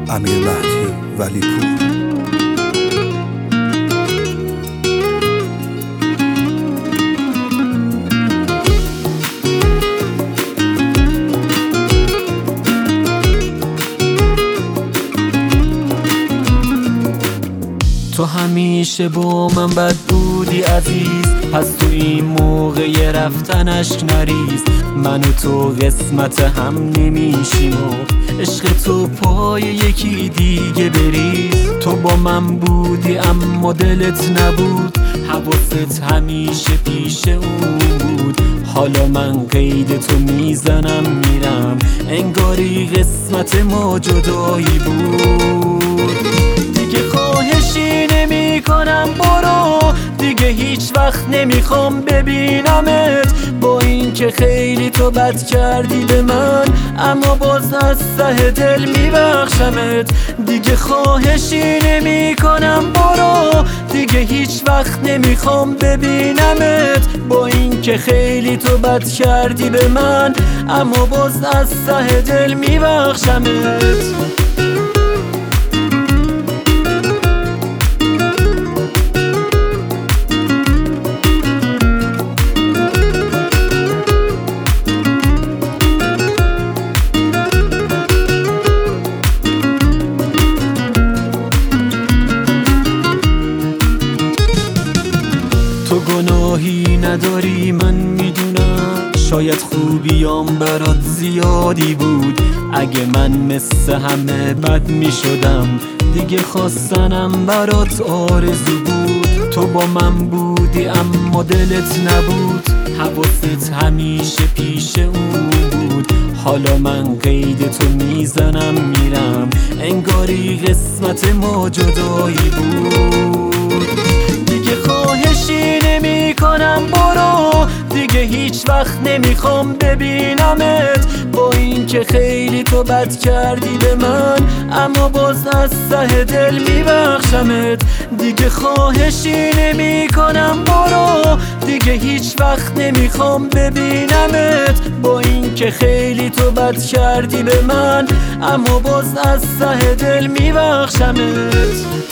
امیر مهدی ولی پور. تو همیشه با من بد بودی عزیز، پس تو این موقع رفتن اشک نریز. من و تو قسمت هم نمیشیم و عشق تو پای یکی دیگه بریز. تو با من بودی اما دلت نبود، حواست همیشه پیش اون بود. حالا من قید تو میزنم میرم، انگاری قسمت ما جدایی بود. دیگه خواهشی نمی کنم برو، دیگه هیچ وقت نمیخوام ببینمت. با این که خیلی تو بد کردی به من، اما باز از ته دل میبخشمت. دیگه خواهشی نمی کنم برو، دیگه هیچ وقت نمیخوام ببینمت. با این که خیلی تو بد کردی به من، اما باز از ته دل میبخشمت. تو گناهی نداری من میدونم، شاید خوبیام برات زیادی بود. اگه من مثل همه بد میشدم، دیگه خواستنم برات آرزو بود. تو با من بودی اما دلت نبود، حواست همیشه پیش اون بود. حالا من قید تو میزنم میرم، انگاری قسمت ما جدایی بود. دیگه خواهشی نمی کنم برو، دیگه هیچ وقت نمیخوام ببینمت. با این که خیلی تو بد کردی به من، اما باز از ته دل میبخشمت. دیگه خواهشی نمی کنم برو، دیگه هیچ وقت نمیخوام ببینمت. با این که خیلی تو بد کردی به من، اما باز از ته دل میبخشمت.